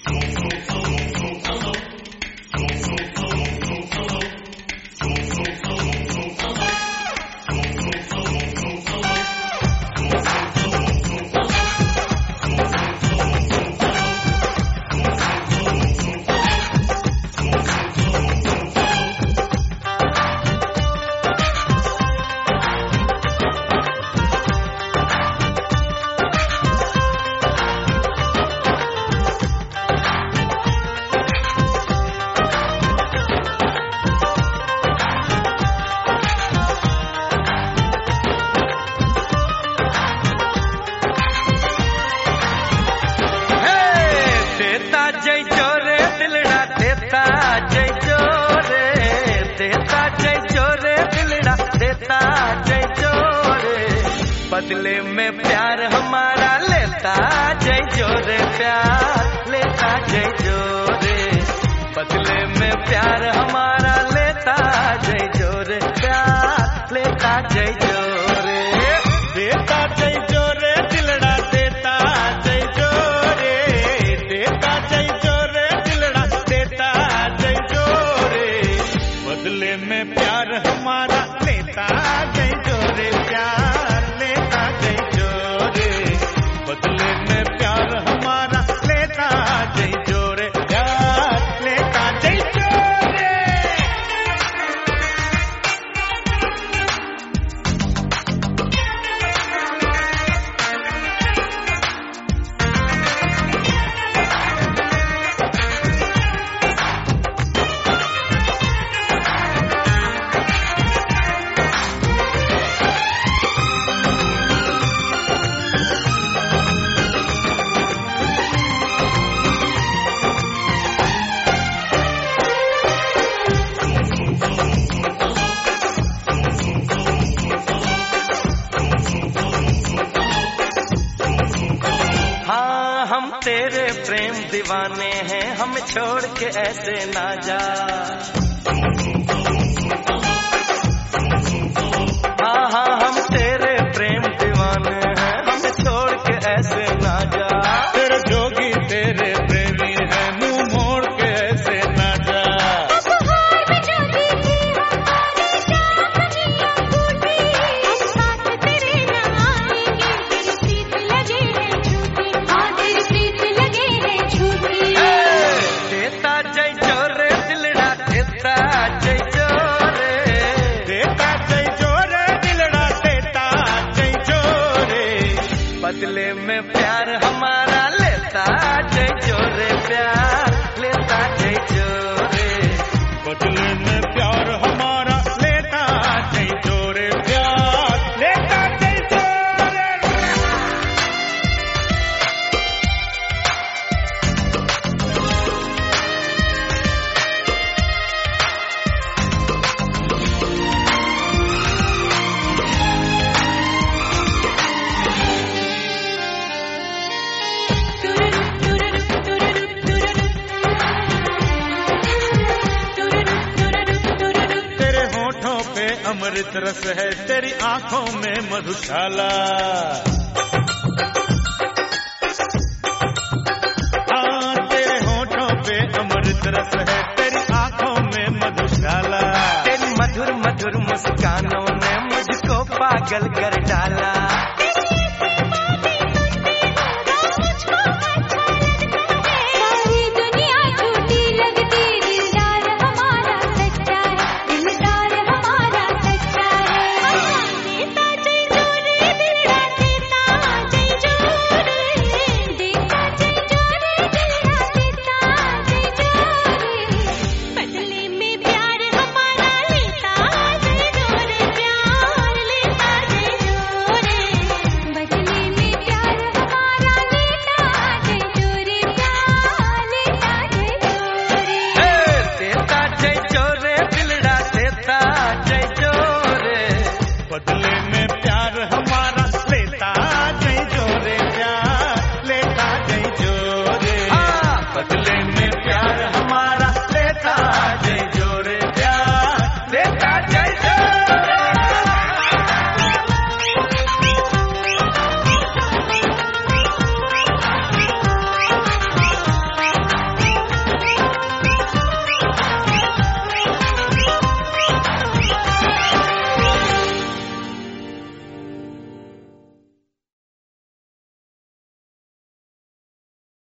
बदले में प्यार हमारा लेता जय जोरे, प्यार लेता जय जोरे। बदले में प्यार हमारा लेता जय जोरे, प्यार लेता जय जोरे। देता जय जोरे दिलड़ा, देता जय जोरे, देता जय जोरे दिलड़ा, देता जय जोरे। बदले में प्यार हमारा लेता जय जोरे, प्यार लेता जय जोरे। बदले में प्यार हमारा लेता जय जोरे, प्यार लेता जय जोरे। हाँ हम तेरे प्रेम दीवाने हैं, हम छोड़ के ऐसे ना जा। हाँ हाँ हम तेरे प्रेम दीवाने हैं, हम छोड़ के ऐसे ना जा। तेरे जोगी तेरे प्रेमी है, मुंह मोड़ के ऐसे ना जा। बदले में प्यार हमारा लेता जय जोरे, प्यार लेता जय जोरे। बदले में प्यार हमारा लेता जय जोरे, प्यार लेता जय जोरे। अमृत रस है तेरी आंखों में मधुशाला। हाँ तेरे होठों पे अमृत रस है तेरी आंखों में मधुशाला। तेरी मधुर मधुर मुस्कानों ने मुझको पागल कर डाला।